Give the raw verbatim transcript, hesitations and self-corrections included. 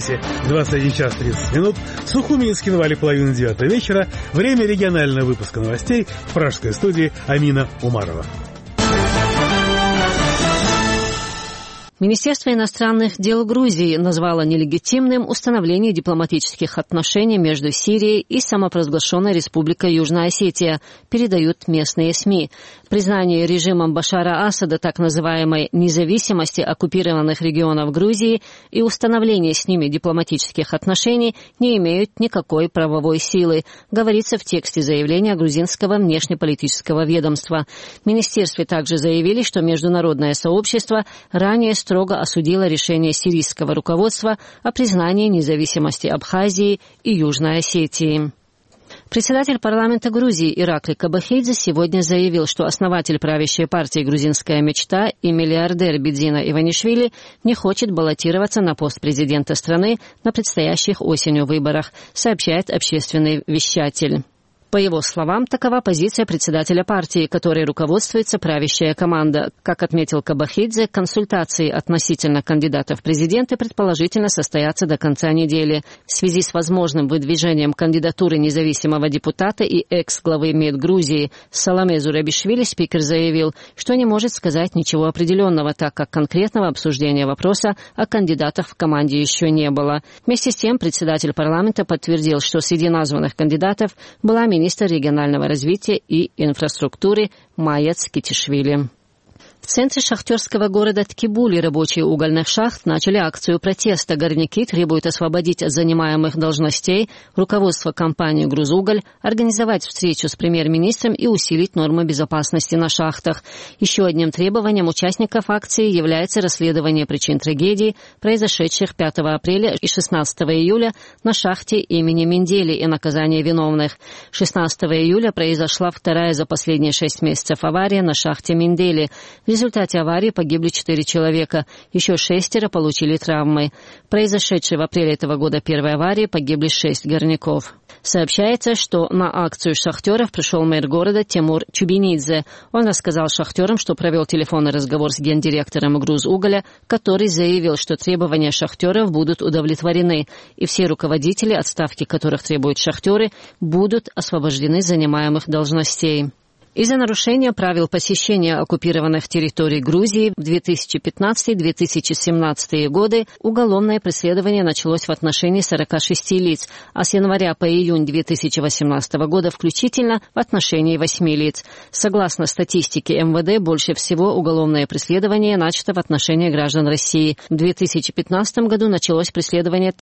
Тбилиси двадцать один час тридцать минут, в Сухуминске на Вале половины девятого вечера. Время регионального выпуска новостей в пражской студии Амина Умарова. Министерство иностранных дел Грузии назвало нелегитимным установление дипломатических отношений между Сирией и самопровозглашенной Республикой Южная Осетия, передают местные СМИ. Признание режимом Башара Асада так называемой независимости оккупированных регионов Грузии и установление с ними дипломатических отношений не имеют никакой правовой силы, говорится в тексте заявления грузинского внешнеполитического ведомства. В министерстве также заявили, что международное сообщество ранее строго осудило решение сирийского руководства о признании независимости Абхазии и Южной Осетии. Председатель парламента Грузии Иракли Кабахидзе сегодня заявил, что основатель правящей партии «Грузинская мечта» и миллиардер Бидзина Иванишвили не хочет баллотироваться на пост президента страны на предстоящих осенью выборах, сообщает общественный вещатель. По его словам, такова позиция председателя партии, которой руководствуется правящая команда. Как отметил Кабахидзе, консультации относительно кандидатов в президенты предположительно состоятся до конца недели. В связи с возможным выдвижением кандидатуры независимого депутата и экс-главы МИД Грузии Саломе Зурабишвили спикер заявил, что не может сказать ничего определенного, так как конкретного обсуждения вопроса о кандидатах в команде еще не было. Вместе с тем, председатель парламента подтвердил, что среди названных кандидатов была министр регионального развития и инфраструктуры Майя Цкитишвили. В центре шахтерского города Ткибули рабочие угольных шахт начали акцию протеста. Горняки требуют освободить от занимаемых должностей руководство компании «Грузуголь», организовать встречу с премьер-министром и усилить нормы безопасности на шахтах. Еще одним требованием участников акции является расследование причин трагедии, произошедших пятого апреля и шестнадцатого июля на шахте имени Мендели, и наказание виновных. шестнадцатого июля произошла вторая за последние шесть месяцев авария на шахте Мендели. В результате аварии погибли четыре человека, еще шестеро получили травмы. В произошедшей в апреле этого года первой аварии погибли шесть горняков. Сообщается, что на акцию шахтеров пришел мэр города Тимур Чубинидзе. Он рассказал шахтерам, что провел телефонный разговор с гендиректором «Грузуголя», который заявил, что требования шахтеров будут удовлетворены, и все руководители, отставки которых требуют шахтеры, будут освобождены с занимаемых должностей. Из-за нарушения правил посещения оккупированных территорий Грузии в две тысячи пятнадцатый — две тысячи семнадцатый годы уголовное преследование началось в отношении сорока шести лиц, а с января по июнь две тысячи восемнадцатого года включительно в отношении восьми лиц. Согласно статистике эм вэ дэ, больше всего уголовное преследование начато в отношении граждан России. В две тысячи пятнадцатом году началось преследование